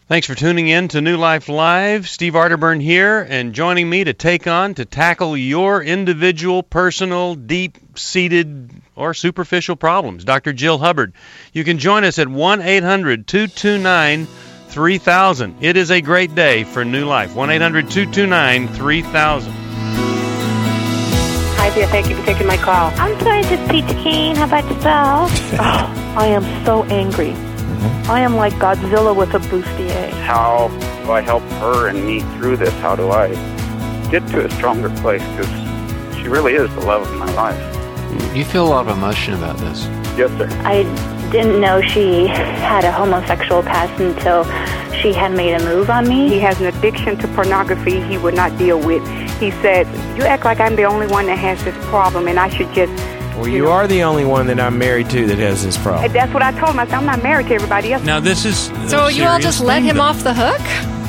Thanks for tuning in to New Life Live. Steve Arterburn here, and joining me to tackle your individual, personal, deep-seated, or superficial problems, Dr. Jill Hubbard. You can join us at 1-800-229-3000. It is a great day for New Life. 1-800-229-3000. Hi there, thank you for taking my call. I'm sorry, this is Peter King. How about yourself? I am so angry. I am like Godzilla with a bustier. How do I help her and me through this? How do I get to a stronger place? Because she really is the love of my life. You feel a lot of emotion about this. Yes, sir. I didn't know she had a homosexual past until she had made a move on me. He has an addiction to pornography he would not deal with. He said, you act like I'm the only one that has this problem and I should just... Well, you are the only one that I'm married to that has this problem. That's what I told him. I said, I'm not married to everybody else. Now, this is So you all just let him off the hook?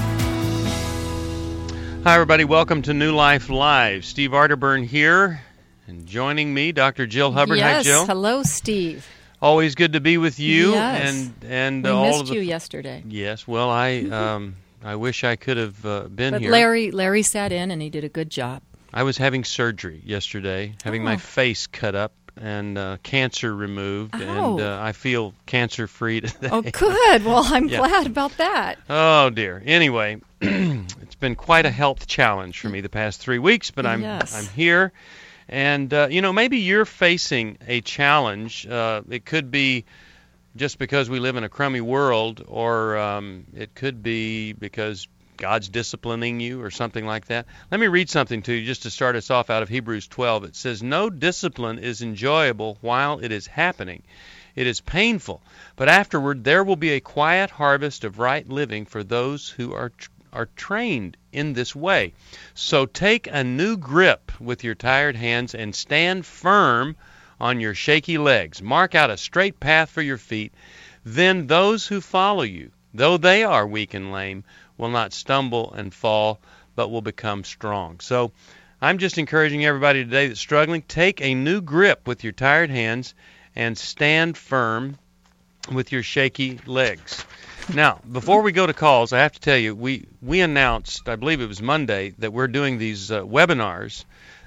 Hi, everybody. Welcome to New Life Live. Steve Arterburn here, and joining me, Dr. Jill Hubbard. Yes. Hi, Jill. Hello, Steve. Always good to be with you. Yes. And we all missed of the... you yesterday. Yes. Well, I wish I could have been But here. Larry sat in, and he did a good job. I was having surgery yesterday, having my face cut up and cancer removed, and I feel cancer-free today. Oh, good. Well, I'm glad about that. Oh, dear. Anyway, it's been quite a health challenge for me the past 3 weeks, but I'm here. And, maybe you're facing a challenge. It could be just because we live in a crummy world, or it could be because God's disciplining you or something like that. Let me read something to you just to start us off out of Hebrews 12. It says, "No discipline is enjoyable while it is happening. It is painful, but afterward there will be a quiet harvest of right living for those who are trained in this way. So take a new grip with your tired hands and stand firm on your shaky legs. Mark out a straight path for your feet. Then those who follow you, though they are weak and lame, will not stumble and fall, but will become strong." So I'm just encouraging everybody today that's struggling, take a new grip with your tired hands and stand firm with your shaky legs. Now, before we go to calls, I have to tell you, we announced, I believe it was Monday, that we're doing these webinars,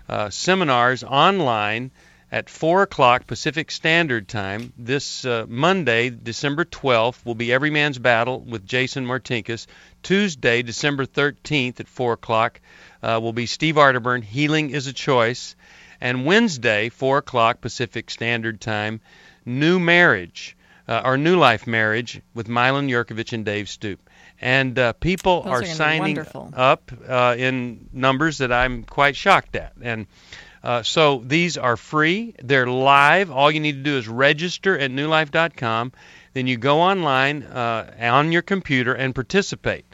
seminars online at 4 o'clock Pacific Standard Time. This Monday, December 12th, will be Every Man's Battle with Jason Martinkus. Tuesday, December 13th at 4 o'clock, will be Steve Arterburn, Healing is a Choice. And Wednesday, 4 o'clock Pacific Standard Time, New Marriage, or New Life Marriage with Milan Yurkovich and Dave Stoop. And people are signing up in numbers that I'm quite shocked at. And so these are free. They're live. All you need to do is register at newlife.com. Then you go online on your computer and participate.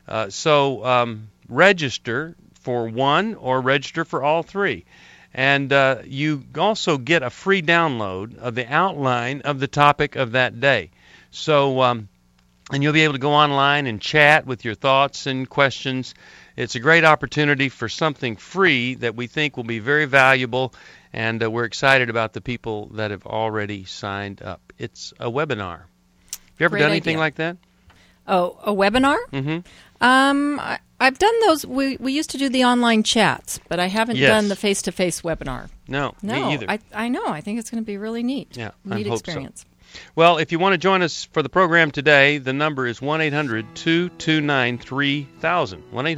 So register for one or register for all three. And you also get a free download of the outline of the topic of that day. So, and you'll be able to go online and chat with your thoughts and questions. It's a great opportunity for something free that we think will be very valuable, and we're excited about the people that have already signed up. It's a webinar. Have you ever done anything like that? Oh, a webinar? Mm-hmm. I've done those. We used to do the online chats, but I haven't done the face-to-face webinar. No, me either. I know. I think it's going to be really neat. Yeah, neat I hope experience. So. Well, if you want to join us for the program today, the number is 1-800-229-3000.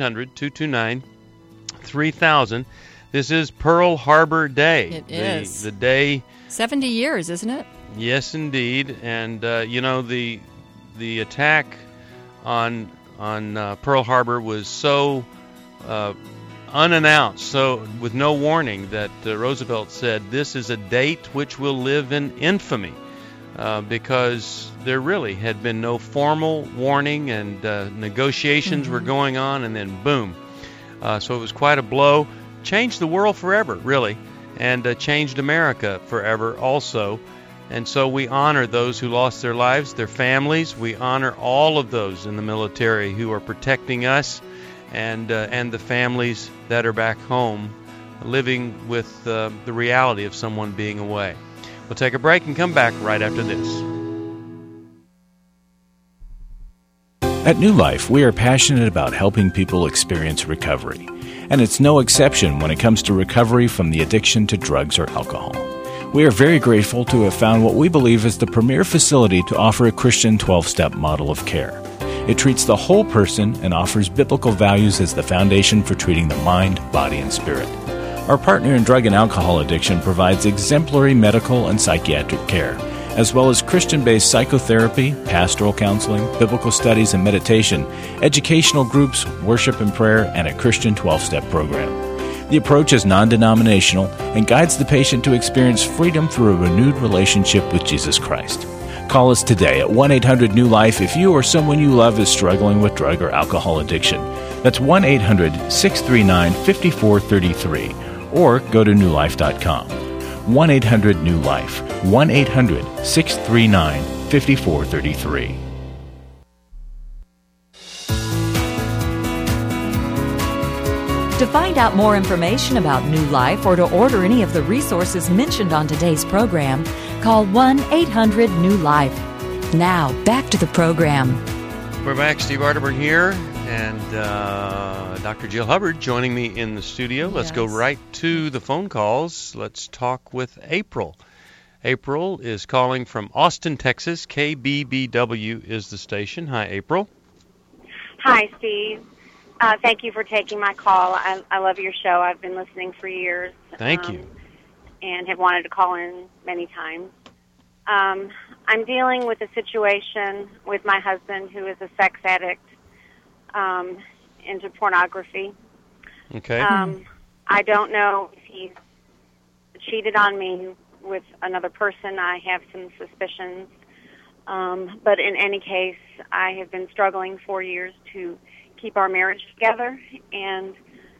1-800-229-3000. This is Pearl Harbor Day. It is. The day... 70 years, isn't it? Yes, indeed. And, the attack on Pearl Harbor was so unannounced, so with no warning, that Roosevelt said, "This is a date which will live in infamy," because there really had been no formal warning, and negotiations were going on, and then boom. So it was quite a blow. Changed the world forever, really, and changed America forever also. And so we honor those who lost their lives, their families. We honor all of those in the military who are protecting us, and the families that are back home living with the reality of someone being away. We'll take a break and come back right after this. At New Life, we are passionate about helping people experience recovery, and it's no exception when it comes to recovery from the addiction to drugs or alcohol. We are very grateful to have found what we believe is the premier facility to offer a Christian 12-step model of care. It treats the whole person and offers biblical values as the foundation for treating the mind, body, and spirit. Our partner in drug and alcohol addiction provides exemplary medical and psychiatric care, as well as Christian-based psychotherapy, pastoral counseling, biblical studies and meditation, educational groups, worship and prayer, and a Christian 12-step program. The approach is non-denominational and guides the patient to experience freedom through a renewed relationship with Jesus Christ. Call us today at 1-800-NEW-LIFE if you or someone you love is struggling with drug or alcohol addiction. That's 1-800-639-5433, or go to newlife.com. 1-800-NEW-LIFE, 1-800-639-5433. To find out more information about New Life or to order any of the resources mentioned on today's program, call 1-800-NEW-LIFE. Now, back to the program. We're back. Steve Arterburn here, and Dr. Jill Hubbard joining me in the studio. Let's go right to the phone calls. Let's talk with April. April is calling from Austin, Texas. KBBW is the station. Hi, April. Hi, Steve. Thank you for taking my call. I love your show. I've been listening for years. Thank you. And have wanted to call in many times. I'm dealing with a situation with my husband who is a sex addict into pornography. Okay. I don't know if he's cheated on me with another person. I have some suspicions. But in any case, I have been struggling for years to keep our marriage together, and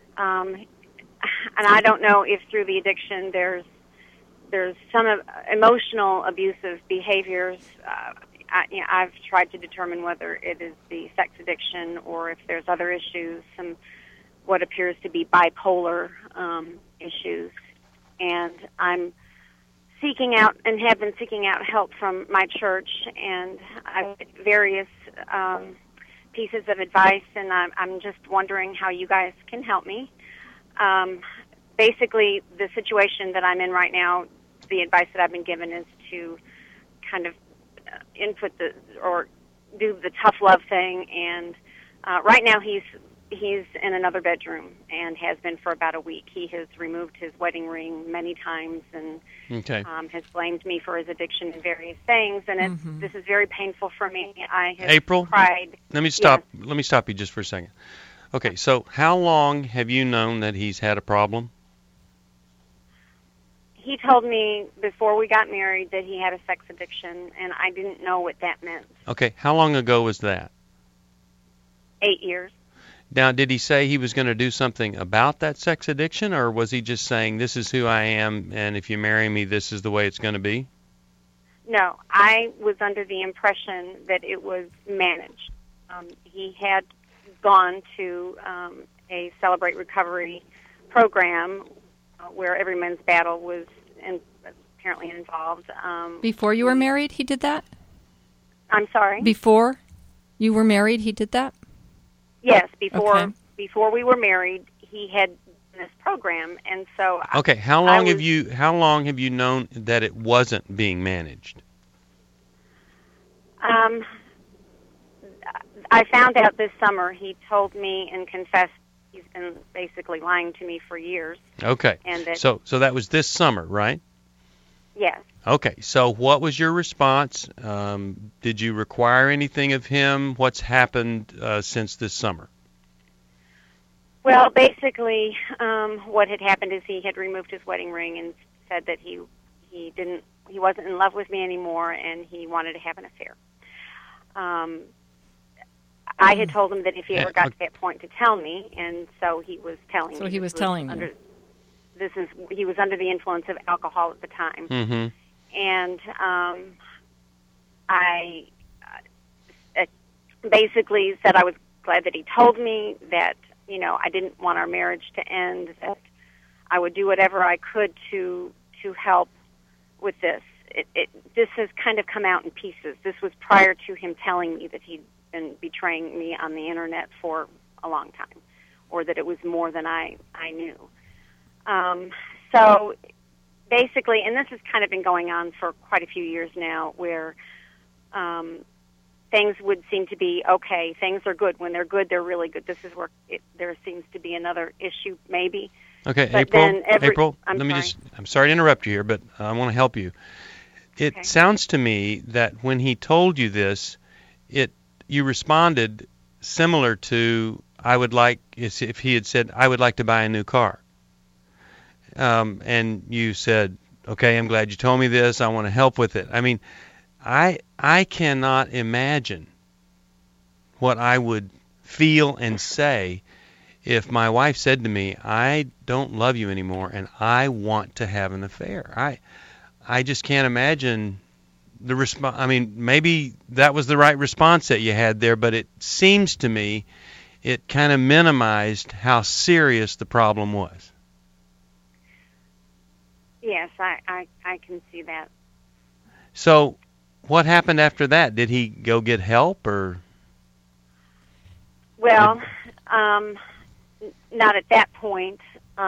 I don't know if through the addiction there's some emotional abusive behaviors. I've tried to determine whether it is the sex addiction or if there's other issues, some what appears to be bipolar issues, and I'm seeking out and have been seeking out help from my church, and I've had various pieces of advice, and I'm just wondering how you guys can help me. Basically, the situation that I'm in right now, the advice that I've been given is to kind of input or do the tough love thing, and right now he's in another bedroom and has been for about a week. He has removed his wedding ring many times and has blamed me for his addiction and various things, and this is very painful for me. I have April, cried. Let me stop you just for a second. Okay, so how long have you known that he's had a problem? He told me before we got married that he had a sex addiction, and I didn't know what that meant. Okay, how long ago was that? 8 years. Now, did he say he was going to do something about that sex addiction, or was he just saying, this is who I am, and if you marry me, this is the way it's going to be? No, I was under the impression that it was managed. He had gone to a Celebrate Recovery program where Every Men's Battle was apparently involved. Before you were married, he did that? I'm sorry? Before you were married, he did that? Yes, before we were married, he had this program, and so. Okay, how long have you known that it wasn't being managed? I found out this summer. He told me and confessed he's been basically lying to me for years. Okay, and that, so that was this summer, right? Yes. Okay, so what was your response? Did you require anything of him? What's happened since this summer? Well, basically, what had happened is he had removed his wedding ring and said that he wasn't in love with me anymore, and he wanted to have an affair. I had told him that if he ever got to that point to tell me, and so he was telling me. So he was telling you. He was under the influence of alcohol at the time. Mm-hmm. And I basically said I was glad that he told me that, I didn't want our marriage to end, that I would do whatever I could to help with this. This has kind of come out in pieces. This was prior to him telling me that he'd been betraying me on the internet for a long time, or that it was more than I knew. So basically, and this has kind of been going on for quite a few years now, where things would seem to be okay. Things are good. When they're good, they're really good. This is where there seems to be another issue, maybe. Okay, but April, I'm sorry to interrupt you here, but I want to help you. It sounds to me that when he told you this, you responded similar to if he had said, I would like to buy a new car. And you said, okay, I'm glad you told me this. I want to help with it. I mean, I cannot imagine what I would feel and say if my wife said to me, I don't love you anymore and I want to have an affair. I just can't imagine the response. I mean, maybe that was the right response that you had there, but it seems to me it kind of minimized how serious the problem was. Yes, I can see that. So what happened after that? Did he go get help or? Well, not at that point.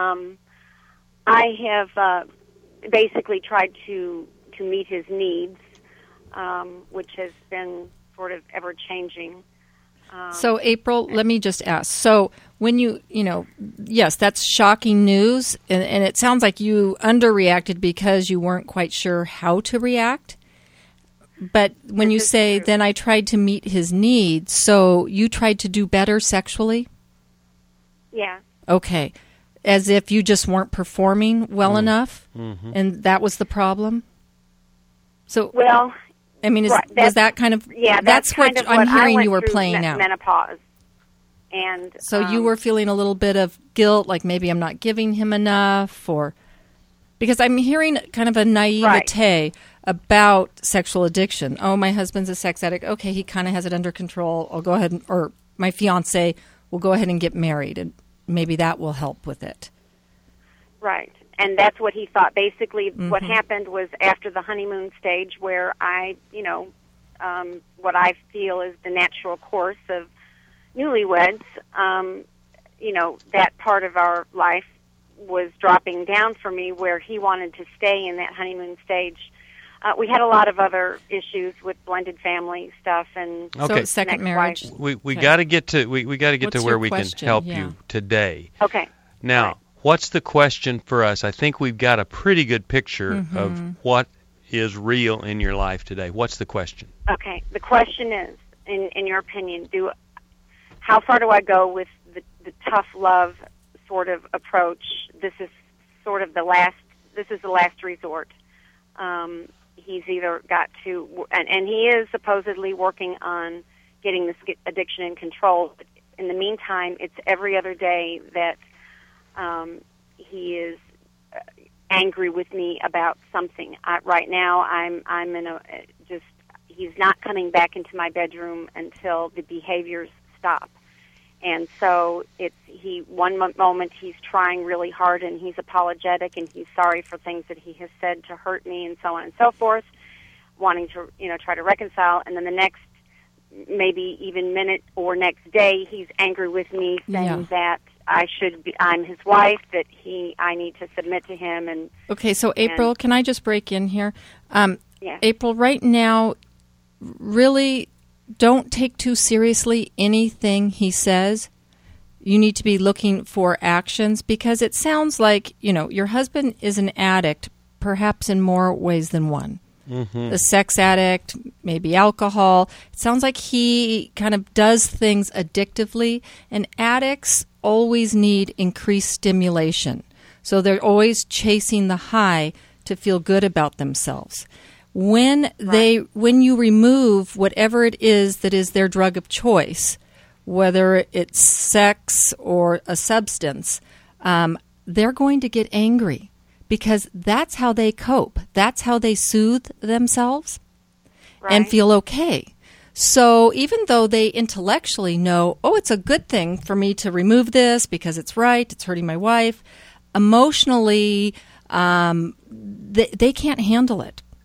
I have basically tried to meet his needs, which has been sort of ever-changing. So, April, let me just ask. So, when yes, that's shocking news, and it sounds like you underreacted because you weren't quite sure how to react. But when you say, then I tried to meet his needs, so you tried to do better sexually? Yeah. Okay. As if you just weren't performing well enough, and that was the problem? So, well, I mean, right, was that kind of... Yeah, that's what I'm hearing you were through playing out. Menopause. And so you were feeling a little bit of guilt, like maybe I'm not giving him enough, or... Because I'm hearing kind of a naivete about sexual addiction. Oh, my husband's a sex addict. Okay, he kind of has it under control. I'll go ahead or my fiancé will go ahead and get married, and maybe that will help with it. Right. And that's what he thought. Basically, what happened was after the honeymoon stage where what I feel is the natural course of newlyweds, that part of our life was dropping down for me where he wanted to stay in that honeymoon stage. We had a lot of other issues with blended family stuff and so second marriage. We got to get to where we can help you today. Okay. Now, what's the question for us? I think we've got a pretty good picture of what is real in your life today. What's the question? Okay. The question is, in your opinion, how far do I go with the tough love sort of approach? This is sort of the last resort. He's either got to, and he is supposedly working on getting this addiction in control. But in the meantime, it's every other day that he is angry with me about something. Right now, I'm in he's not coming back into my bedroom until the behaviors stop. And so one moment he's trying really hard and he's apologetic and he's sorry for things that he has said to hurt me and so on and so forth, wanting to, try to reconcile. And then the next, maybe even minute or next day, he's angry with me saying that I'm his wife, that I need to submit to him. And okay, so April, can I just break in here? April, right now, really don't take too seriously anything he says. You need to be looking for actions because it sounds like, your husband is an addict, perhaps in more ways than one. A sex addict, maybe alcohol. It sounds like he kind of does things addictively, and addicts always need increased stimulation. So they're always chasing the high to feel good about themselves. When you remove whatever it is that is their drug of choice, whether it's sex or a substance, they're going to get angry because that's how they cope. That's how they soothe themselves and feel okay. So even though they intellectually know, it's a good thing for me to remove this because it's right, it's hurting my wife, emotionally, they can't handle it.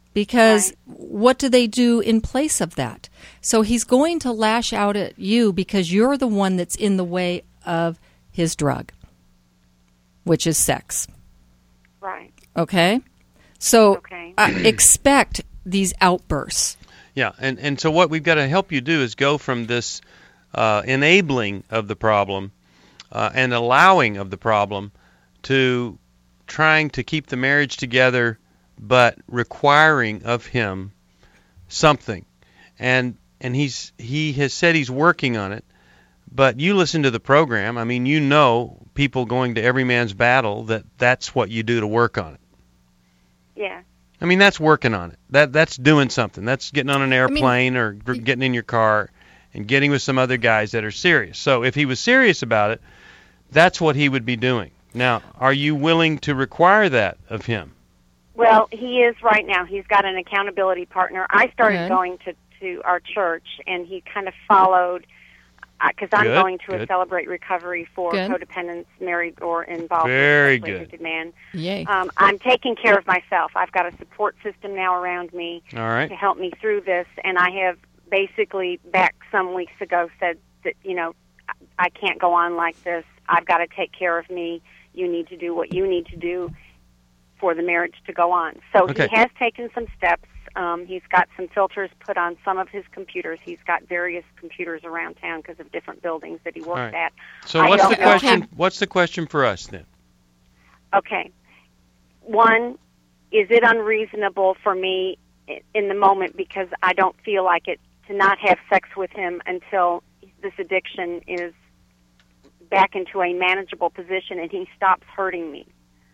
because what do they do in place of that? So he's going to lash out at you because you're the one that's in the way of his drug, which is sex. Right. Okay? So expect these outbursts. Yeah, and so what we've got to help you do is go from this enabling of the problem and allowing of the problem to trying to keep the marriage together but requiring of him something. And he has said he's working on it, but you listen to the program. I mean, you know, people going to Every Man's Battle, that's what you do to work on it. Yeah. I mean, that's working on it. That's doing something. That's getting on an airplane or getting in your car and getting with some other guys that are serious. So if he was serious about it, that's what he would be doing. Now, are you willing to require that of him? Well, he is right now. He's got an accountability partner. I started going to our church, and he kind of followed, because I'm going to a Celebrate Recovery for codependents, married or involved with a addicted man. Yay. I'm taking care of myself. I've got a support system now around me to help me through this, and I have basically back some weeks ago said that, you know, I can't go on like this. I've got to take care of me. You need to do what you need to do for the marriage to go on. So he has taken some steps. He's got some filters put on some of his computers. He's got various computers around town because of different buildings that he works at. So what's the question? What's the question for us then? Okay. One, is it unreasonable for me in the moment, because I don't feel like it, to not have sex with him until this addiction is back into a manageable position and he stops hurting me?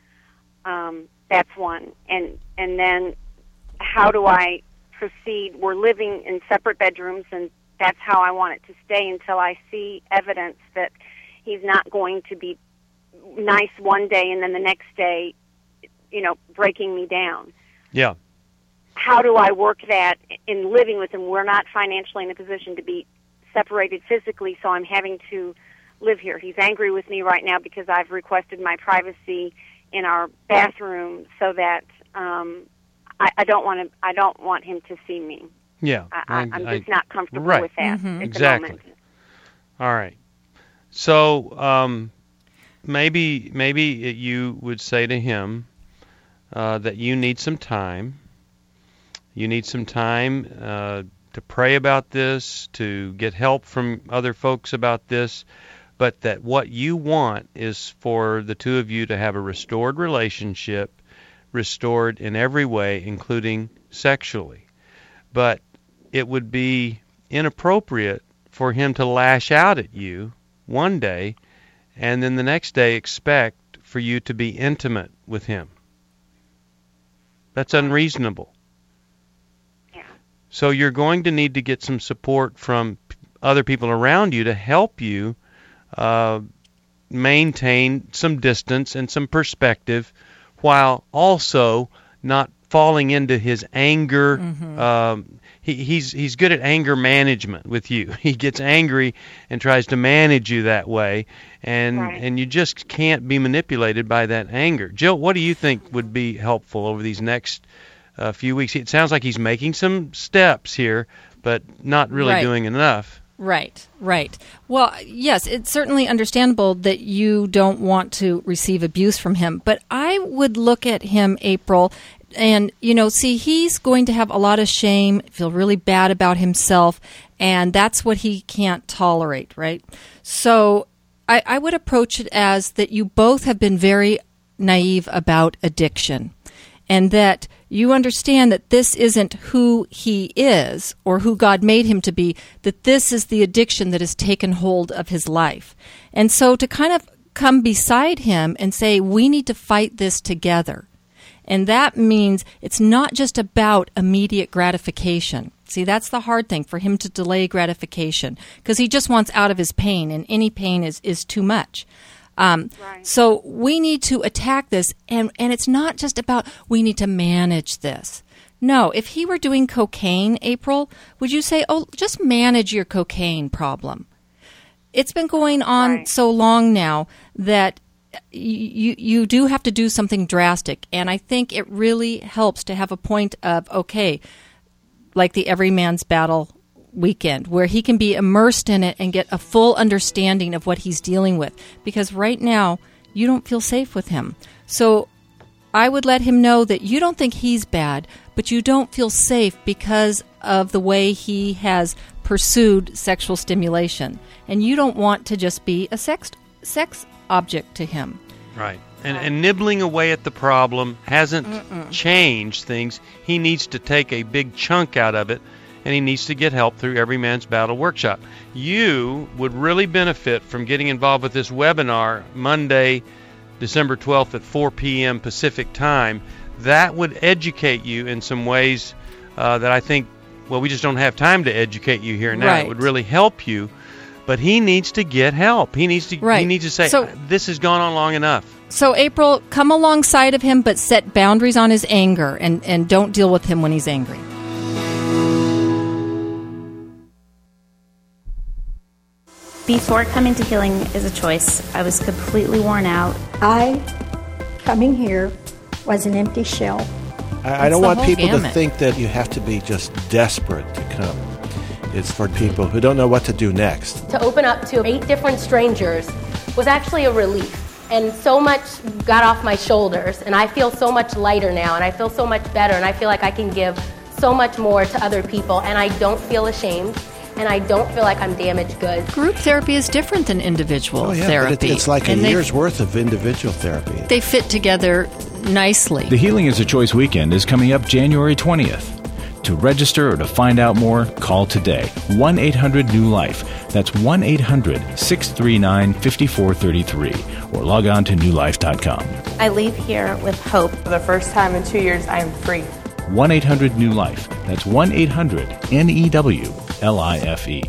That's one. And then how do I proceed? We're living in separate bedrooms, and that's how I want it to stay until I see evidence that he's not going to be nice one day and then the next day, you know, breaking me down. Yeah. How do I work that in living with him? We're not financially in a position to be separated physically, so I'm having to live here. He's angry with me right now because I've requested my privacy in our bathroom so that I don't want him to see me. Yeah, I'm just not comfortable with that at the moment. All right. So maybe you would say to him that you need some time. You need some time to pray about this, to get help from other folks about this, but that what you want is for the two of you to have a restored relationship, restored in every way, including sexually. But it would be inappropriate for him to lash out at you one day and then the next day expect for you to be intimate with him. That's unreasonable. Yeah. So you're going to need to get some support from other people around you to help you maintain some distance and some perspective while also not falling into his anger. He's good at anger management with you. He gets angry and tries to manage you that way, and you just can't be manipulated by that anger. Jill, what do you think would be helpful over these next few weeks? It sounds like he's making some steps here, but not really doing enough. Right. Well, yes, it's certainly understandable that you don't want to receive abuse from him, but I would look at him, April, and, see, he's going to have a lot of shame, feel really bad about himself, and that's what he can't tolerate, right? So I would approach it as that you both have been very naive about addiction, and that you understand that this isn't who he is or who God made him to be, that this is the addiction that has taken hold of his life. And so to kind of come beside him and say, we need to fight this together. And that means it's not just about immediate gratification. See, that's the hard thing, for him to delay gratification, because he just wants out of his pain, and any pain is too much. So we need to attack this, and it's not just about we need to manage this. No, if he were doing cocaine, April, would you say, just manage your cocaine problem? It's been going on so long now that you do have to do something drastic. And I think it really helps to have a point of, okay, like the Every Man's Battle weekend, where he can be immersed in it and get a full understanding of what he's dealing with. Because right now, you don't feel safe with him. So I would let him know that you don't think he's bad, but you don't feel safe because of the way he has pursued sexual stimulation. And you don't want to just be a sex object to him. Right. And nibbling away at the problem hasn't changed things. He needs to take a big chunk out of it, and he needs to get help through Every Man's Battle workshop. You would really benefit from getting involved with this webinar Monday, December 12th at 4 p.m. Pacific time. That would educate you in some ways that I think, well, we just don't have time to educate you here now. Right. It would really help you. But he needs to get help. He needs to say, this has gone on long enough. So, April, come alongside of him, but set boundaries on his anger, and don't deal with him when he's angry. Before coming to Healing is a Choice, I was completely worn out. Coming here was an empty shell. I don't want people to think that you have to be just desperate to come. It's for people who don't know what to do next. To open up to 8 different strangers was actually a relief. And so much got off my shoulders, and I feel so much lighter now, and I feel so much better, and I feel like I can give so much more to other people, and I don't feel ashamed, and I don't feel like I'm damaged goods. Group therapy is different than individual therapy. But it's like a year's worth of individual therapy. They fit together nicely. The Healing is a Choice weekend is coming up January 20th. To register or to find out more, call today. 1-800-NEW-LIFE. That's 1-800-639-5433. Or log on to newlife.com. I leave here with hope. For the first time in 2 years, I am free. 1-800-NEW-LIFE. That's 1-800-NEWLIFE.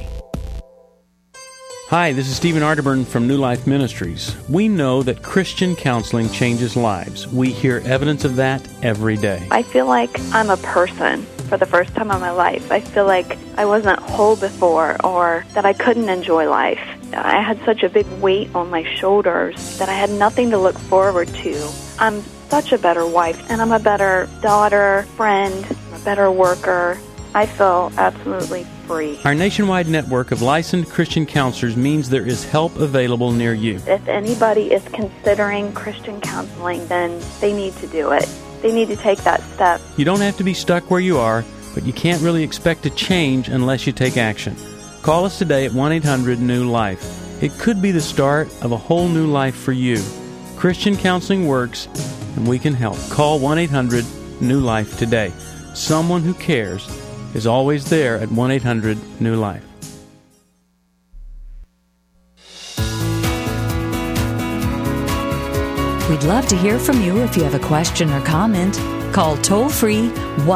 Hi, this is Stephen Arterburn from New Life Ministries. We know that Christian counseling changes lives. We hear evidence of that every day. I feel like I'm a person for the first time in my life. I feel like I wasn't whole before, or that I couldn't enjoy life. I had such a big weight on my shoulders that I had nothing to look forward to. I'm such a better wife, and I'm a better daughter, friend, a better worker. I feel absolutely free. Our nationwide network of licensed Christian counselors means there is help available near you. If anybody is considering Christian counseling, then they need to do it. They need to take that step. You don't have to be stuck where you are, but you can't really expect to change unless you take action. Call us today at 1-800-NEW-LIFE. It could be the start of a whole new life for you. Christian counseling works, and we can help. Call 1-800-NEW-LIFE today. Someone who cares is always there at 1-800-NEW-LIFE. We'd love to hear from you if you have a question or comment. Call toll-free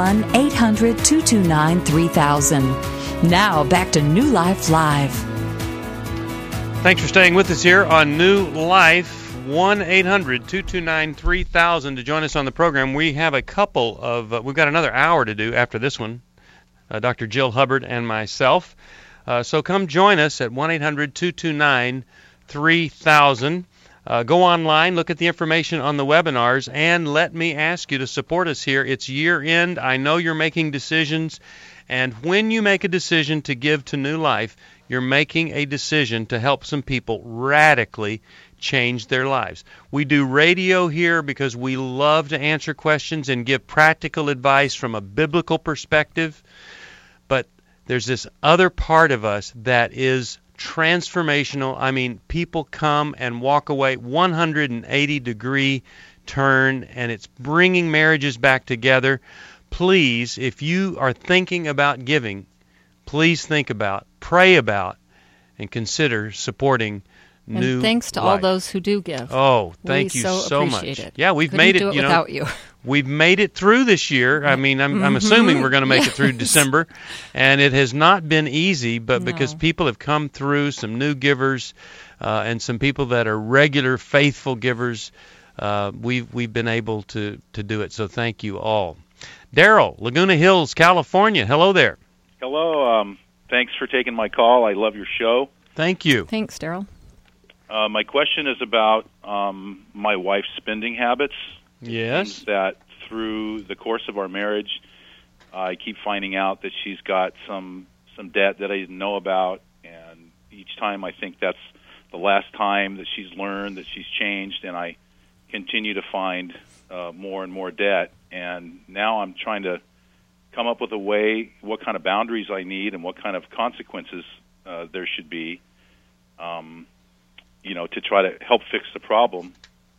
1-800-229-3000. Now, back to New Life Live. Thanks for staying with us here on New Life. 1-800-229-3000 to join us on the program. We have a couple of, we've got another hour to do after this one. Dr. Jill Hubbard and myself. So come join us at 1-800-229-3000. Go online, look at the information on the webinars, and let me ask you to support us here. It's year end. I know you're making decisions, and when you make a decision to give to New Life, you're making a decision to help some people radically change their lives. We do radio here because we love to answer questions and give practical advice from a biblical perspective. But there's this other part of us that is transformational. I mean, people come and walk away 180-degree turn, and it's bringing marriages back together. Please, if you are thinking about giving, please think about, pray about, and consider supporting New And thanks to Life. all those who do give. Oh, thank you so much. It. Yeah, we've Couldn't made do it. Without you. We've made it through this year. I mean, I'm assuming we're going to make it through December, and it has not been easy. But because people have come through, some new givers, and some people that are regular, faithful givers, we've been able to do it. So thank you all. Daryl, Laguna Hills, California. Hello there. Hello. Thanks for taking my call. I love your show. Thank you. Thanks, Daryl. My question is about my wife's spending habits. Yes. That through the course of our marriage, I keep finding out that she's got some debt that I didn't know about, and each time I think that's the last time that she's learned that she's changed, and I continue to find more and more debt. And now I'm trying to come up with a way, what kind of boundaries I need and what kind of consequences there should be, to try to help fix the problem.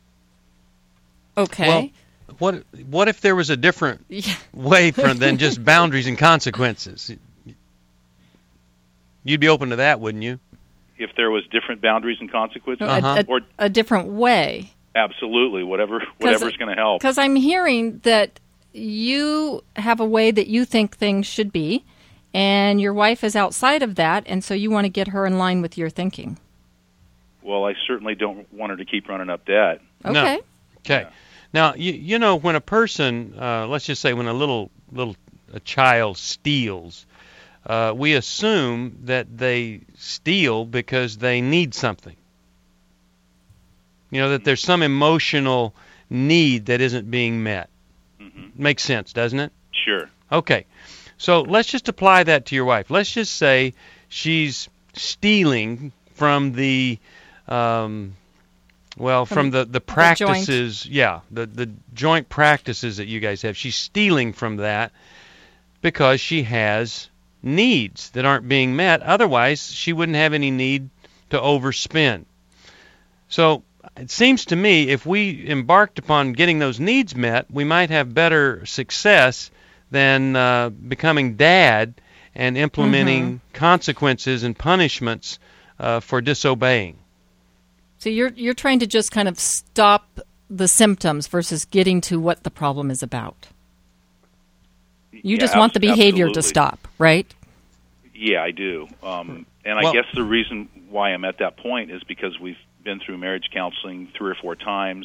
Okay. Well, what if there was a different way than just boundaries and consequences? You'd be open to that, wouldn't you? If there was different boundaries and consequences? Or a different way. Absolutely, whatever's going to help. Because I'm hearing that you have a way that you think things should be, and your wife is outside of that, and so you want to get her in line with your thinking. Well, I certainly don't want her to keep running up debt. Okay. No. Okay. Now, you know, when a person, let's just say when a child steals, we assume that they steal because they need something. You know, that there's some emotional need that isn't being met. Mm-hmm. Makes sense, doesn't it? Sure. Okay. So let's just apply that to your wife. Let's just say she's stealing from the from the practices, the joint practices that you guys have. She's stealing from that because she has needs that aren't being met. Otherwise, she wouldn't have any need to overspend. So it seems to me if we embarked upon getting those needs met, we might have better success than becoming dad and implementing consequences and punishments for disobeying. So you're trying to just kind of stop the symptoms versus getting to what the problem is about. You just want the behavior to stop, right? Yeah, I do. I guess the reason why I'm at that point is because we've been through marriage counseling 3 or 4 times,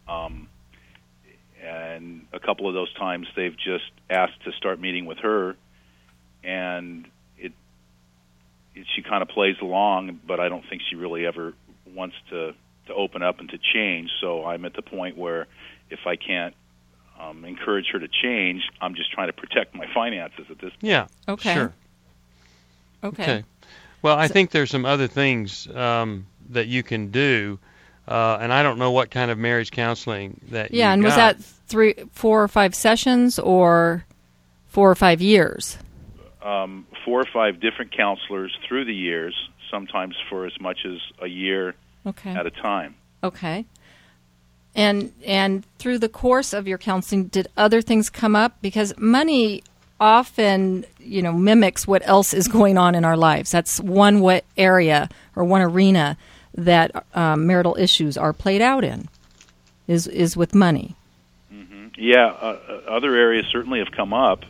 and a couple of those times they've just asked to start meeting with her, and she kind of plays along, but I don't think she really ever wants to open up and to change. So I'm at the point where if I can't encourage her to change, I'm just trying to protect my finances at this point. Yeah. Okay. Sure. Okay. Well, I think there's some other things that you can do, and I don't know what kind of marriage counseling that you and got. Was that 3, 4, or 5 sessions or 4 or 5 years? 4 or 5 different counselors through the years, sometimes for as much as a year at a time. Okay. And through the course of your counseling, did other things come up? Because money often, mimics what else is going on in our lives. That's one area or one arena that marital issues are played out in, is with money. Mm-hmm. Yeah, other areas certainly have come up.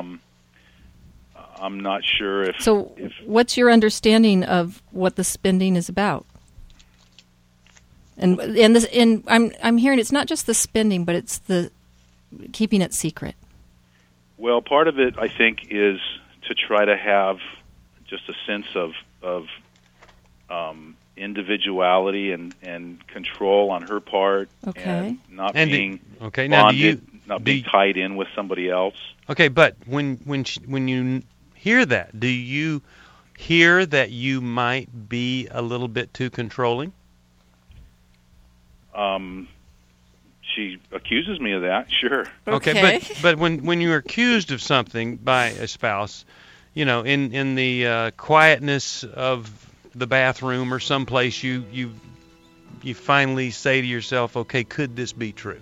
I'm not sure if... So what's your understanding of what the spending is about? And I'm hearing it's not just the spending, but it's the keeping it secret. Well, part of it, I think, is to try to have just a sense of individuality and control on her part, and not being bonded, not being tied in with somebody else. Okay, but when you hear that, do you hear that you might be a little bit too controlling? She accuses me of that, sure. Okay, but when you're accused of something by a spouse, in the quietness of the bathroom or someplace, you finally say to yourself, okay, could this be true?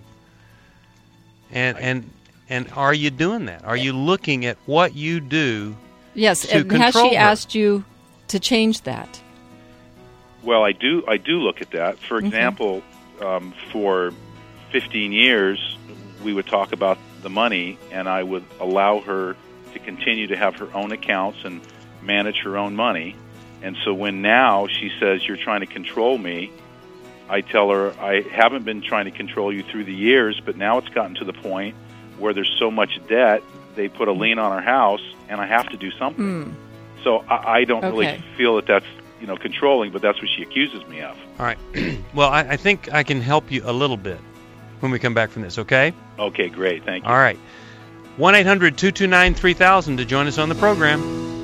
And are you doing that? Are you looking at what you do? Yes, to and has she asked you to change that? Well, I do look at that. For example, for 15 years, we would talk about the money, and I would allow her to continue to have her own accounts and manage her own money. And so when now she says, you're trying to control me, I tell her, I haven't been trying to control you through the years, but now it's gotten to the point where there's so much debt, they put a lien on our house, and I have to do something. So I don't really feel that that's controlling, but that's what she accuses me of. All right. Well, I think I can help you a little bit when we come back from this, okay? Okay, great. Thank you. All right. 1-800-229-3000 to join us on the program.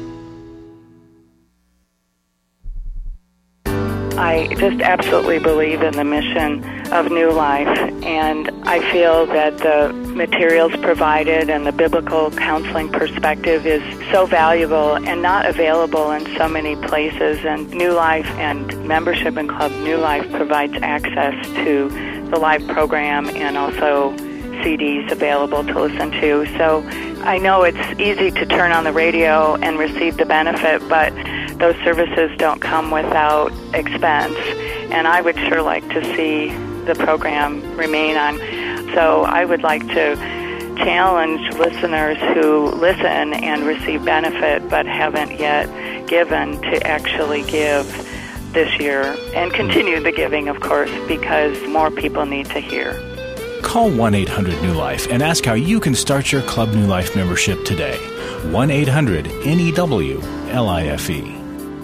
I just absolutely believe in the mission of New Life, and I feel that the materials provided and the biblical counseling perspective is so valuable and not available in so many places. And New Life and membership in Club New Life provides access to the live program and also CDs available to listen to. So I know it's easy to turn on the radio and receive the benefit, but those services don't come without expense, and I would sure like to see the program remain on. So I would like to challenge listeners who listen and receive benefit but haven't yet given to actually give this year, and continue the giving, of course, because more people need to hear. Call 1-800-NEW-LIFE and ask how you can start your Club New Life membership today. 1-800-NEW-LIFE.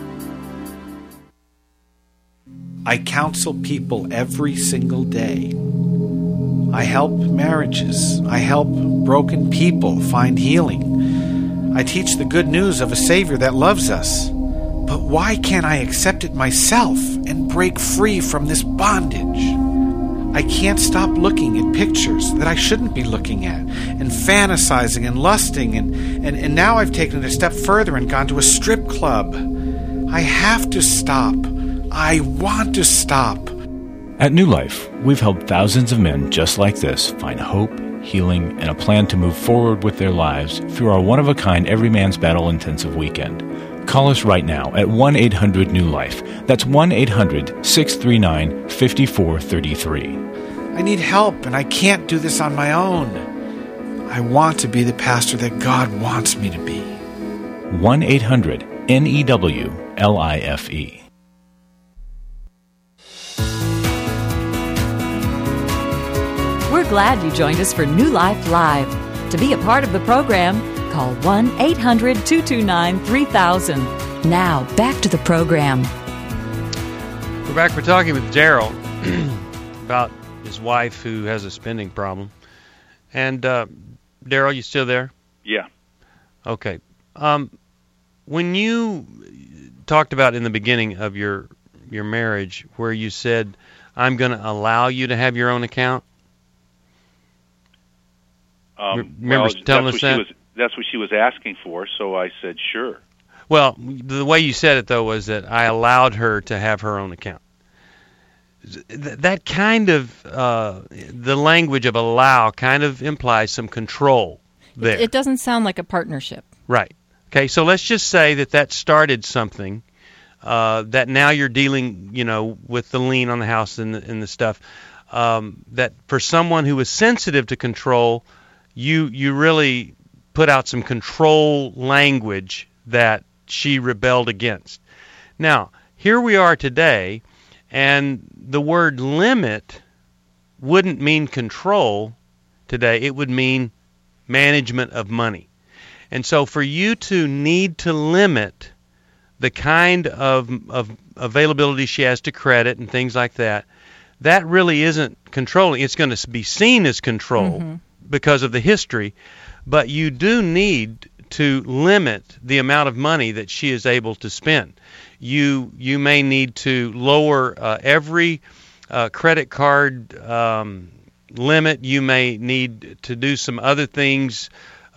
I counsel people every single day. I help marriages. I help broken people find healing. I teach the good news of a Savior that loves us. But why can't I accept it myself and break free from this bondage? I can't stop looking at pictures that I shouldn't be looking at, and fantasizing and lusting, and now I've taken it a step further and gone to a strip club. I have to stop. I want to stop. At New Life, we've helped thousands of men just like this find hope, healing, and a plan to move forward with their lives through our one-of-a-kind Every Man's Battle intensive weekend. Call us right now at 1-800-NEW-LIFE. That's 1-800-639-5433. I need help, and I can't do this on my own. I want to be the pastor that God wants me to be. 1-800-NEW-LIFE. We're glad you joined us for New Life Live. To be a part of the program, call 1-800-229-3000. Now, back to the program. We're back. We're talking with Daryl about his wife who has a spending problem. And, Daryl, you still there? Yeah. Okay. When you talked about in the beginning of your marriage where you said, I'm going to allow you to have your own account, remember telling us that? That's what she was asking for, so I said sure. Well, the way you said it, though, was that I allowed her to have her own account. That kind of, the language of allow kind of implies some control there. It doesn't sound like a partnership. Right. Okay, so let's just say that started something, that now you're dealing, with the lien on the house and the stuff, that for someone who is sensitive to control, you really put out some control language that she rebelled against. Now, here we are today, and the word limit wouldn't mean control today. It would mean management of money. And so for you to need to limit the kind of availability she has to credit and things like that, that really isn't controlling. It's going to be seen as control because of the history, but you do need to limit the amount of money that she is able to spend. You may need to lower every credit card limit. You may need to do some other things,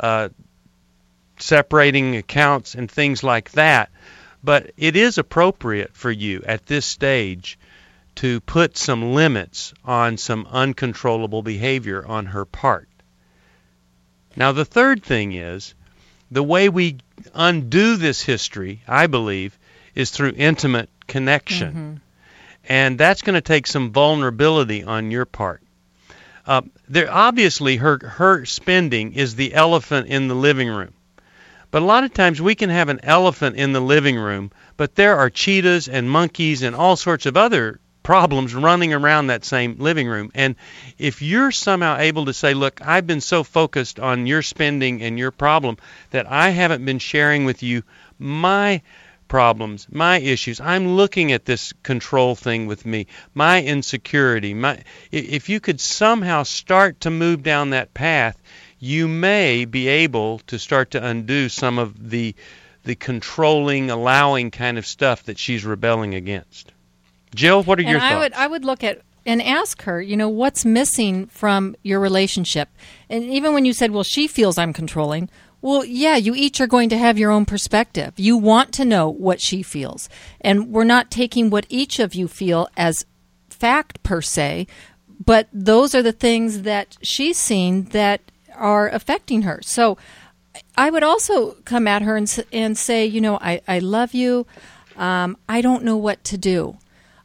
separating accounts and things like that. But it is appropriate for you at this stage to put some limits on some uncontrollable behavior on her part. Now, the third thing is, the way we undo this history, I believe, is through intimate connection. And that's going to take some vulnerability on your part. There obviously, her spending is the elephant in the living room. But a lot of times we can have an elephant in the living room, but there are cheetahs and monkeys and all sorts of other problems running around that same living room. And if you're somehow able to say, look, I've been so focused on your spending and your problem that I haven't been sharing with you my problems, my issues. I'm looking at this control thing with me, my insecurity. If you could somehow start to move down that path, you may be able to start to undo some of the controlling, allowing kind of stuff that she's rebelling against. Jill, what are your thoughts? I would look at and ask her, what's missing from your relationship? And even when you said, well, she feels I'm controlling, well, yeah, you each are going to have your own perspective. You want to know what she feels. And we're not taking what each of you feel as fact per se, but those are the things that she's seen that are affecting her. So I would also come at her and say, I love you. I don't know what to do.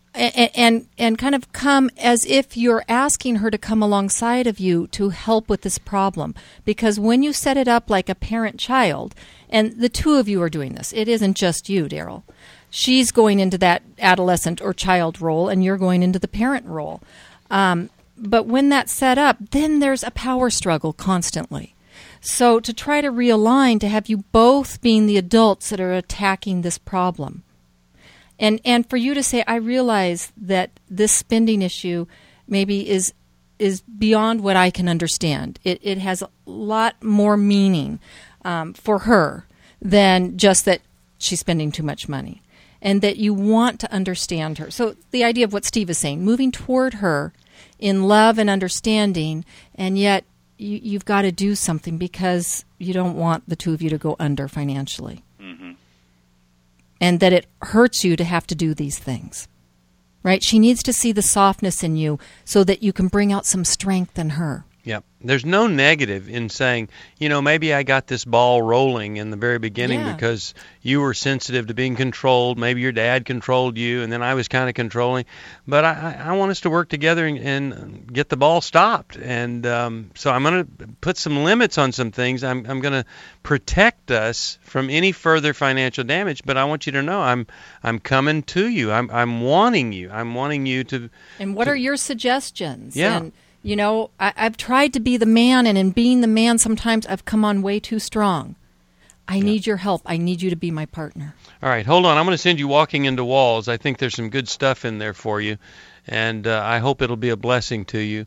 And kind of come as if you're asking her to come alongside of you to help with this problem. Because when you set it up like a parent-child, and the two of you are doing this, it isn't just you, Daryl. She's going into that adolescent or child role, and you're going into the parent role. But when that's set up, then there's a power struggle constantly. So to try to realign, to have you both being the adults that are attacking this problem. And for you to say, I realize that this spending issue maybe is beyond what I can understand. It has a lot more meaning for her than just that she's spending too much money. And that you want to understand her. So the idea of what Steve is saying, moving toward her in love and understanding, and yet you've got to do something because you don't want the two of you to go under financially. Mm-hmm. And that it hurts you to have to do these things, right? She needs to see the softness in you so that you can bring out some strength in her. Yep. There's no negative in saying, maybe I got this ball rolling in the very beginning because you were sensitive to being controlled. Maybe your dad controlled you, and then I was kind of controlling. But I want us to work together and get the ball stopped. And so I'm going to put some limits on some things. I'm going to protect us from any further financial damage. But I want you to know I'm coming to you. I'm wanting you. I'm wanting you to. And what are your suggestions? Yeah. And, I've tried to be the man, and in being the man, sometimes I've come on way too strong. I need your help. I need you to be my partner. All right, hold on. I'm going to send you walking into walls. I think there's some good stuff in there for you, and I hope it'll be a blessing to you.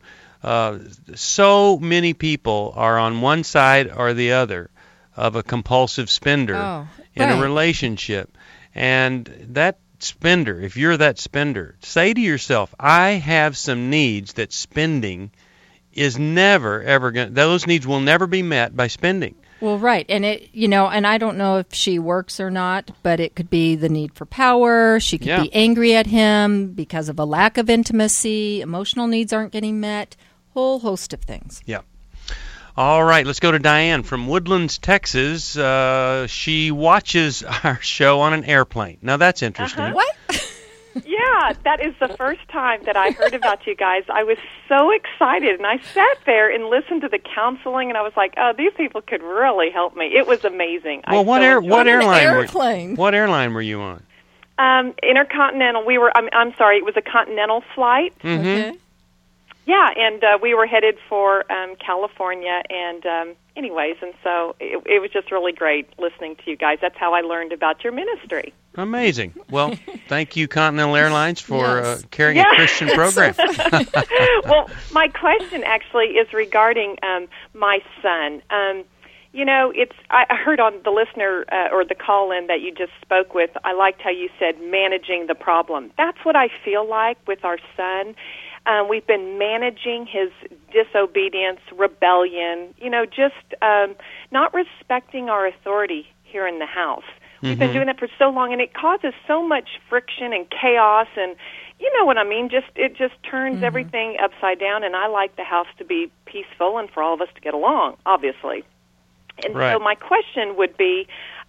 So many people are on one side or the other of a compulsive spender in a relationship, and that spender, if you're that spender, say to yourself, I have some needs that spending is never, ever going to, those needs will never be met by spending. Well, right. And and I don't know if she works or not, but it could be the need for power. She could be angry at him because of a lack of intimacy. Emotional needs aren't getting met. Whole host of things. Yeah. All right, let's go to Diane from Woodlands, Texas. She watches our show on an airplane. Now, that's interesting. Uh-huh. What? Yeah, that is the first time that I heard about you guys. I was so excited, and I sat there and listened to the counseling, and I was like, oh, these people could really help me. It was amazing. Well, what airline were you on? Intercontinental. I'm sorry, it was a continental flight. Mm-hmm. Okay. Yeah, and we were headed for California, and anyways, and so it was just really great listening to you guys. That's how I learned about your ministry. Amazing. Well, thank you, Continental Airlines, for carrying a Christian program. Well, my question actually is regarding my son. I heard on the listener or the call-in that you just spoke with, I liked how you said managing the problem. That's what I feel like with our son. We've been managing his disobedience, rebellion, just not respecting our authority here in the house. We've been doing that for so long, and it causes so much friction and chaos, and you know what I mean. It just turns everything upside down, and I like the house to be peaceful and for all of us to get along, obviously. And so my question would be,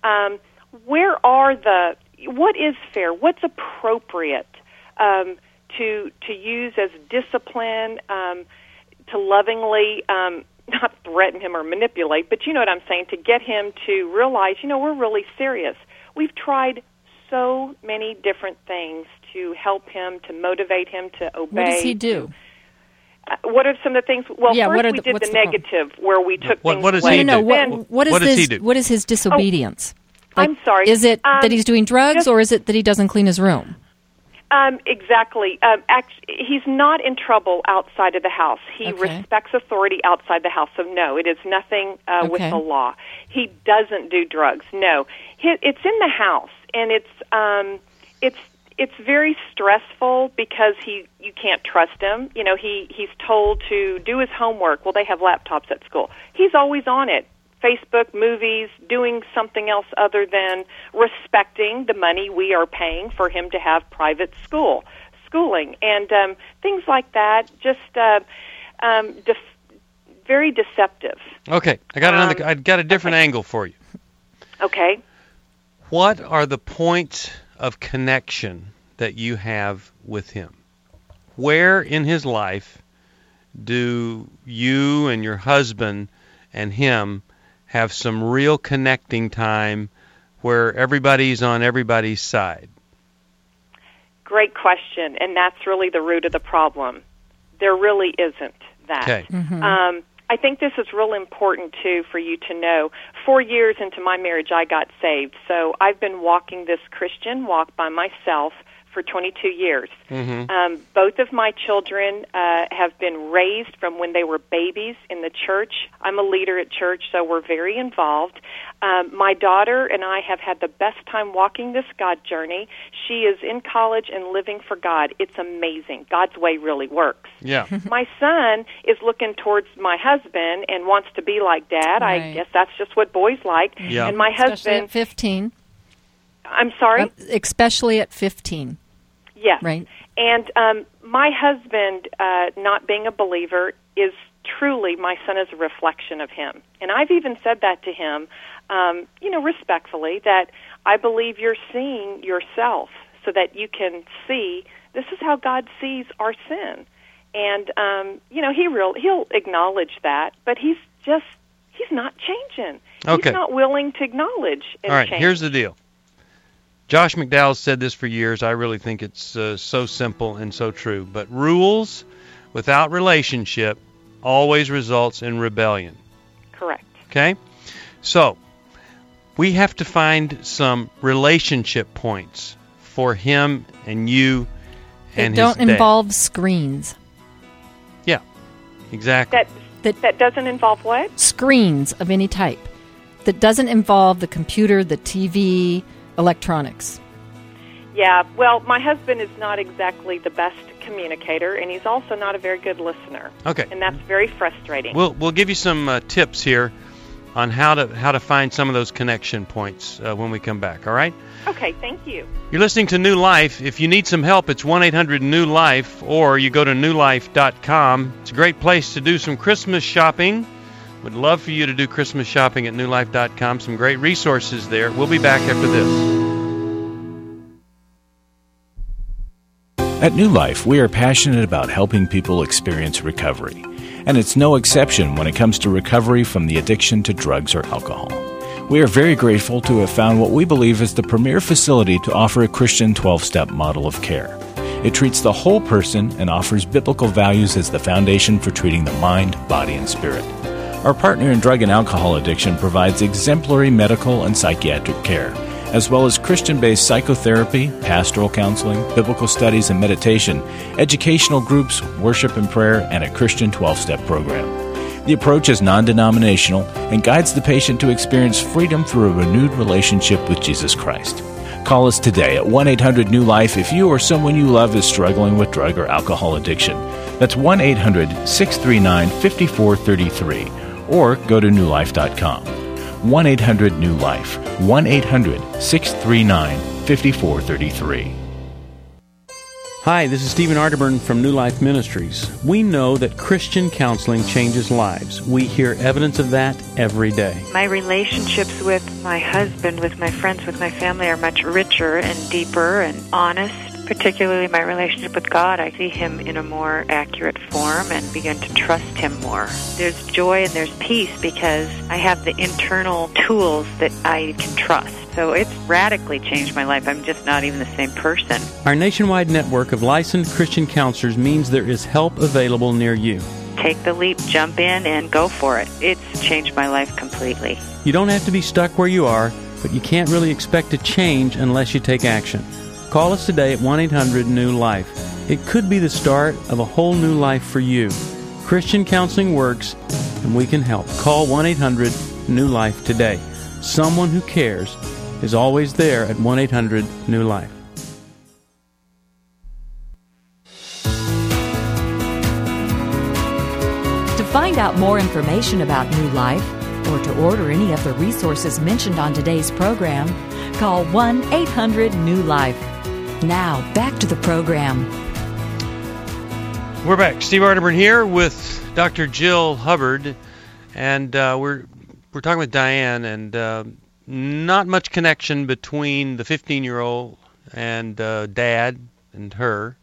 what is fair? What's appropriate to use as discipline, to lovingly, not threaten him or manipulate, but you know what I'm saying, to get him to realize, we're really serious. We've tried so many different things to help him, to motivate him to obey. What does he do? What are some of the things? Well, first we did the negative, where we took things away. What does he do? What is his disobedience? I'm sorry. Is it that he's doing drugs, or is it that he doesn't clean his room? Exactly. He's not in trouble outside of the house. He respects authority outside the house. So, no, it is nothing with the law. He doesn't do drugs. No. It's in the house, and it's very stressful because you can't trust him. You know, he's told to do his homework. Well, they have laptops at school. He's always on it. Facebook, movies, doing something else other than respecting the money we are paying for him to have private schooling, and things like that. Just very deceptive. Okay, I got a different angle for you. Okay. What are the points of connection that you have with him? Where in his life do you and your husband and him have some real connecting time where everybody's on everybody's side? Great question, and that's really the root of the problem. There really isn't that. Okay. Mm-hmm. I think this is real important, too, for you to know. 4 years into my marriage, I got saved, so I've been walking this Christian walk by myself for 22 years. Mm-hmm. Both of my children have been raised from when they were babies in the church. I'm a leader at church, so we're very involved. My daughter and I have had the best time walking this God journey. She is in college and living for God. It's amazing. God's way really works. Yeah. My son is looking towards my husband and wants to be like Dad. Right. I guess that's just what boys like. Yeah. And my husband... Especially at 15. I'm sorry? Especially at 15. Yes. Right. And my husband, not being a believer, is truly, my son is a reflection of him. And I've even said that to him, respectfully, that I believe you're seeing yourself so that you can see this is how God sees our sin. And, he'll acknowledge that, but he's not changing. Okay. He's not willing to acknowledge and All right, change. here's the deal. Josh McDowell said this for years. I really think it's so simple and so true. But rules without relationship always results in rebellion. Correct. Okay? So, we have to find some relationship points for him and you and his That don't day. involve screens. Yeah, exactly. That doesn't involve what? Screens of any type. That doesn't involve the computer, the TV, electronics. Yeah, well, my husband is not exactly the best communicator, and he's also not a very good listener. Okay. And that's very frustrating. We'll give you some tips here on how to find some of those connection points when we come back, all right? Okay, thank you. You're listening to New Life. If you need some help, it's 1-800-NEW-LIFE, or you go to newlife.com. It's a great place to do some Christmas shopping. Would love for you to do Christmas shopping at newlife.com. Some great resources there. We'll be back after this. At New Life, we are passionate about helping people experience recovery. And it's no exception when it comes to recovery from the addiction to drugs or alcohol. We are very grateful to have found what we believe is the premier facility to offer a Christian 12-step model of care. It treats the whole person and offers biblical values as the foundation for treating the mind, body, and spirit. Our partner in drug and alcohol addiction provides exemplary medical and psychiatric care, as well as Christian-based psychotherapy, pastoral counseling, biblical studies and meditation, educational groups, worship and prayer, and a Christian 12-step program. The approach is non-denominational and guides the patient to experience freedom through a renewed relationship with Jesus Christ. Call us today at 1-800-NEW-LIFE if you or someone you love is struggling with drug or alcohol addiction. That's 1-800-639-5433. Or go to newlife.com. 1-800-NEW-LIFE. 1-800-639-5433. Hi, this is Stephen Arterburn from New Life Ministries. We know that Christian counseling changes lives. We hear evidence of that every day. My relationships with my husband, with my friends, with my family are much richer and deeper and honest. Particularly my relationship with God, I see Him in a more accurate form and begin to trust Him more. There's joy and there's peace because I have the internal tools that I can trust. So it's radically changed my life. I'm just not even the same person. Our nationwide network of licensed Christian counselors means there is help available near you. Take the leap, jump in, and go for it. It's changed my life completely. You don't have to be stuck where you are. but you can't really expect to change unless you take action. Call us today at 1-800-NEW-LIFE. It could be the start of a whole new life for you. Christian counseling works, and we can help. Call 1-800-NEW-LIFE today. Someone who cares is always there at 1-800-NEW-LIFE. To find out more information about New Life or to order any of the resources mentioned on today's program, call 1-800-NEW-LIFE. Now, back to the program. We're back. Steve Arterburn here with Dr. Jill Hubbard, and we're talking with Diane, and not much connection between the 15-year-old and Dad and her.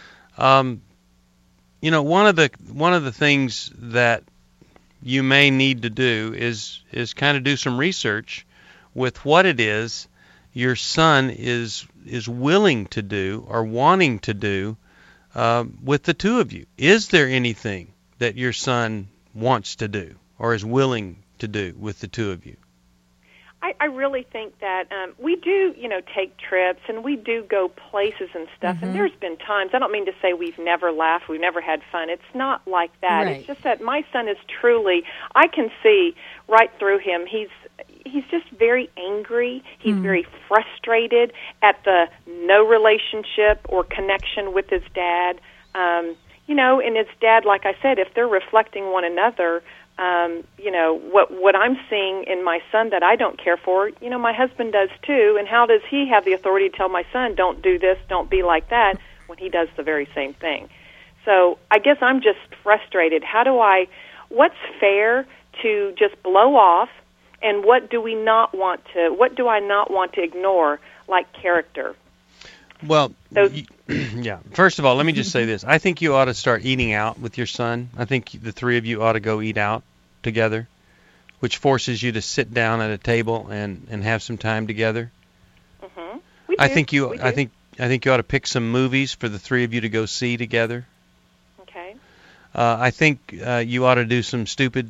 You know, one of the things that you may need to do is kind of do some research with what it is your son is willing to do or wanting to do with the two of you. Is there anything that your son wants to do or is willing to do with the two of you? I really think that we do, take trips and we do go places and stuff. Mm-hmm. And there's been times, I don't mean to say we've never laughed, we've never had fun. It's not like that. Right. It's just that my son is truly, I can see right through him, he's just very angry. He's very frustrated at the no relationship or connection with his dad. And his dad, like I said, if they're reflecting one another, what I'm seeing in my son that I don't care for, my husband does too. And how does he have the authority to tell my son, don't do this, don't be like that, when he does the very same thing? So I guess I'm just frustrated. What's fair to just blow off, and what do I not want to ignore, like character? Well, yeah. First of all, let me just say this. I think you ought to start eating out with your son. I think the three of you ought to go eat out together, which forces you to sit down at a table and have some time together. Mm-hmm. I think you ought to pick some movies for the three of you to go see together. Okay. I think you ought to do some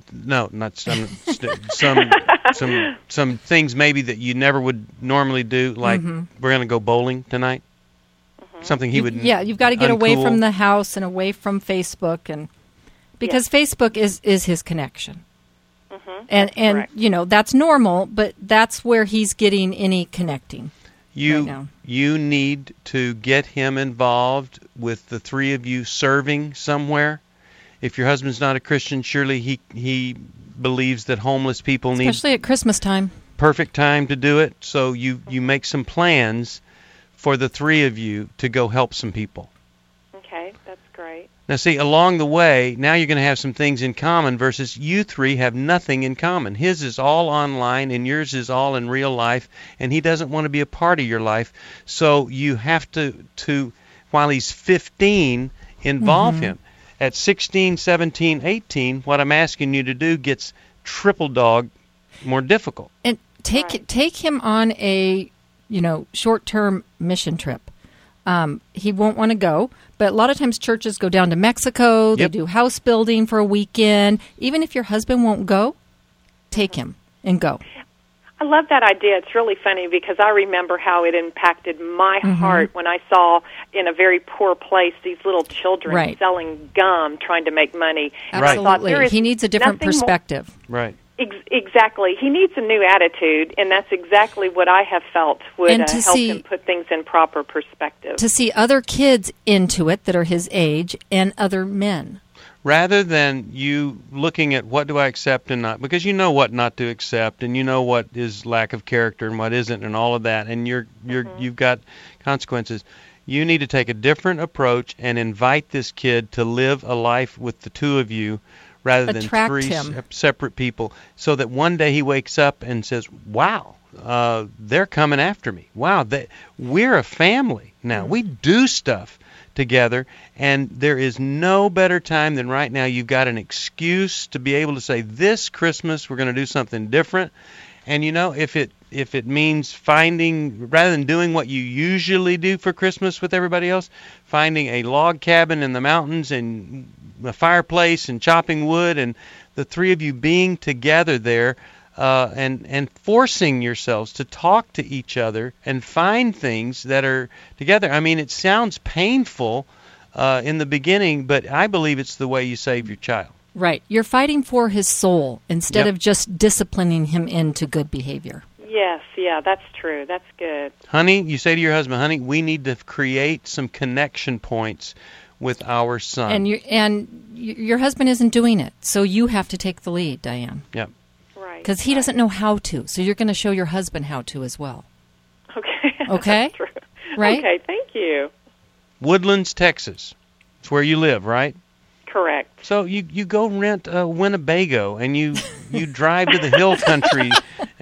some things maybe that you never would normally do, like we're going to go bowling tonight. Something he would. Yeah, you've got to get away from the house and away from Facebook, and because Facebook is his connection, and that's normal, but that's where he's getting any connecting. You right now. You need to get him involved with the three of you serving somewhere. If your husband's not a Christian, surely he believes that homeless people need, especially at Christmas time, perfect time to do it. So you make some plans for the three of you to go help some people. Okay, that's great. Now see, along the way, now you're going to have some things in common versus you three have nothing in common. His is all online and yours is all in real life, and he doesn't want to be a part of your life. So you have to while he's 15, involve him. At 16, 17, 18, what I'm asking you to do gets triple dog more difficult. And take him on a short-term mission trip. He won't want to go, but a lot of times churches go down to Mexico. They do house building for a weekend. Even if your husband won't go, take him and go. I love that idea. It's really funny because I remember how it impacted my heart when I saw in a very poor place these little children selling gum, trying to make money. Absolutely. And I thought, he needs a different perspective. Right. Exactly. He needs a new attitude, and that's exactly what I have felt would help him put things in proper perspective. To see other kids into it that are his age and other men. Rather than you looking at what do I accept and not, because you know what not to accept, and you know what is lack of character and what isn't, and all of that, and you've got consequences. You need to take a different approach and invite this kid to live a life with the two of you, rather than three separate people, so that one day he wakes up and says, "Wow, they're coming after me. Wow, we're a family now. We do stuff together, and there is no better time than right now. You've got an excuse to be able to say, this Christmas we're going to do something different. And if it means finding, rather than doing what you usually do for Christmas with everybody else, finding a log cabin in the mountains and a fireplace and chopping wood and the three of you being together there, and forcing yourselves to talk to each other and find things that are together. I mean, it sounds painful in the beginning, but I believe it's the way you save your child. Right. You're fighting for his soul instead of just disciplining him into good behavior. Yes, yeah, that's true. That's good. Honey, you say to your husband, honey, we need to create some connection points with our son. And your husband isn't doing it, so you have to take the lead, Diane. Yep. Right. Because he doesn't know how to, so you're going to show your husband how to as well. Okay. Okay? That's true. Right? Okay, thank you. Woodlands, Texas. It's where you live, right? Correct. So you go rent a Winnebago and you drive to the hill country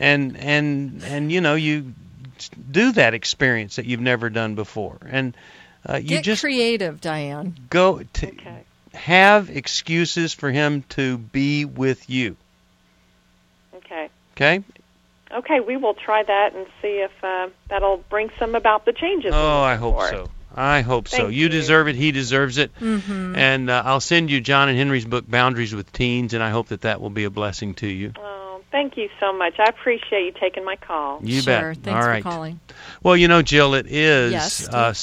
and you know, you do that experience that you've never done before. And you Get just creative, Diane. Go to have excuses for him to be with you. Okay. Okay? Okay, we will try that and see if that'll bring some about the changes. Oh, I hope so. I hope so. Thank you deserve it. He deserves it. Mm-hmm. And I'll send you John and Henry's book, Boundaries with Teens, and I hope that will be a blessing to you. Oh, thank you so much. I appreciate you taking my call. You sure. bet. Thanks All right. for calling. Well, you know, Jill, it is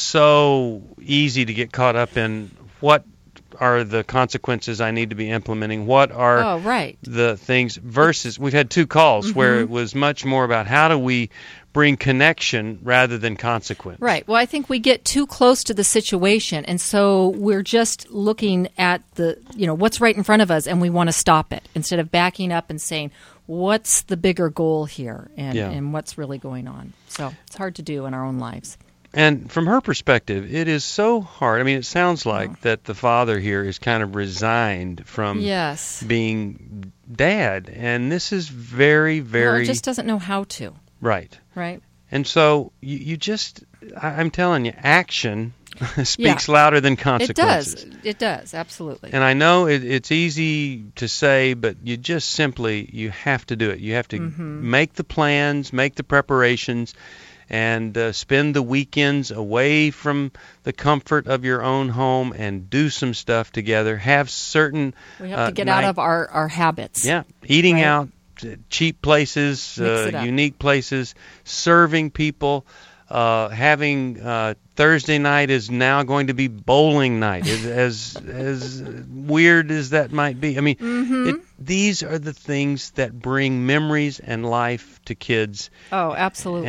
so easy to get caught up in what are the consequences I need to be implementing, what are the things, versus we've had two calls where it was much more about how do we bring connection rather than consequence. Right. Well, I think we get too close to the situation, and so we're just looking at the, you know, what's right in front of us, and we want to stop it instead of backing up and saying, what's the bigger goal here, and what's really going on. So it's hard to do in our own lives. And from her perspective, it is so hard. I mean, it sounds like that the father here is kind of resigned from being dad, and this is very, very... Well, he just doesn't know how to. Right. Right. And so you just, I'm telling you, action speaks louder than consequences. It does, absolutely. And I know it's easy to say, but you just simply, you have to do it. You have to make the plans, make the preparations, and spend the weekends away from the comfort of your own home and do some stuff together. Have certain... We have to get out of our habits. Yeah, eating out. Cheap places, unique places, serving people, having Thursday night is now going to be bowling night, as weird as that might be. I mean, these are the things that bring memories and life to kids. Oh, absolutely.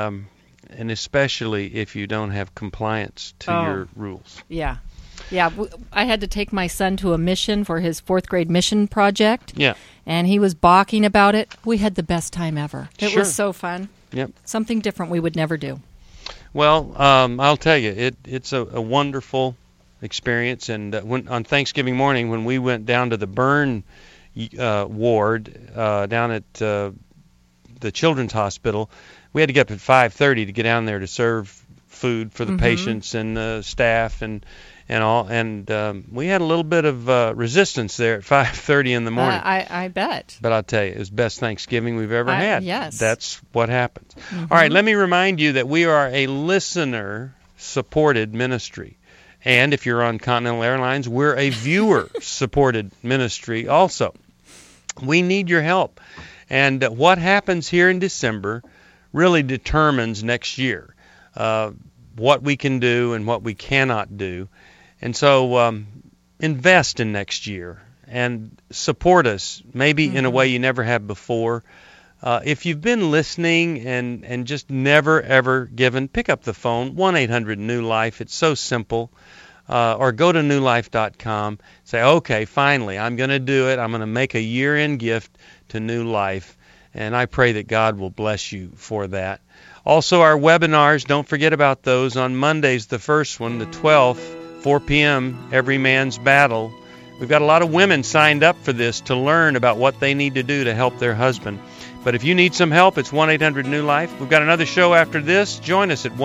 And especially if you don't have compliance to your rules. Yeah. Yeah, I had to take my son to a mission for his 4th grade mission project. Yeah. And he was balking about it. We had the best time ever. It was so fun. Yep. Something different we would never do. Well, I'll tell you, it's a wonderful experience. And on Thanksgiving morning, when we went down to the burn ward down at the Children's Hospital, we had to get up at 5:30 to get down there to serve food for the patients and the staff and all, and we had a little bit of resistance there at 5:30 in the morning. I bet. But I'll tell you, it was the best Thanksgiving we've ever had. Yes. That's what happens. All right, let me remind you that we are a listener-supported ministry. And if you're on Continental Airlines, we're a viewer-supported ministry also. We need your help. And what happens here in December really determines next year what we can do and what we cannot do. And so invest in next year and support us, maybe in a way you never have before. If you've been listening and just never, ever given, pick up the phone, 1-800-NEW-LIFE. It's so simple. Or go to newlife.com. Say, okay, finally, I'm going to do it. I'm going to make a year-end gift to New Life. And I pray that God will bless you for that. Also, our webinars, don't forget about those. On Mondays, the first one, the 12th, 4 p.m., Every Man's Battle. We've got a lot of women signed up for this to learn about what they need to do to help their husband. But if you need some help, it's 1-800-NEW-LIFE. We've got another show after this. Join us at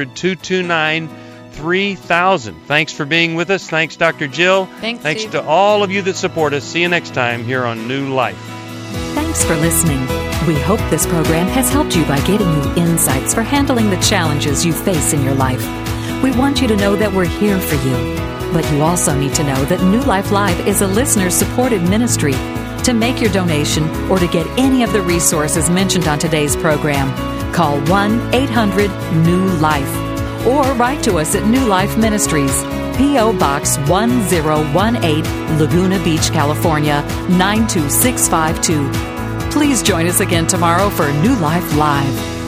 1-800-229-3000. Thanks for being with us. Thanks, Dr. Jill. Thanks Steve. To all of you that support us. See you next time here on New Life. Thanks for listening. We hope this program has helped you by giving you insights for handling the challenges you face in your life. We want you to know that we're here for you. But you also need to know that New Life Live is a listener-supported ministry. To make your donation or to get any of the resources mentioned on today's program, call 1-800-NEW-LIFE or write to us at New Life Ministries, P.O. Box 1018, Laguna Beach, California, 92652. Please join us again tomorrow for New Life Live.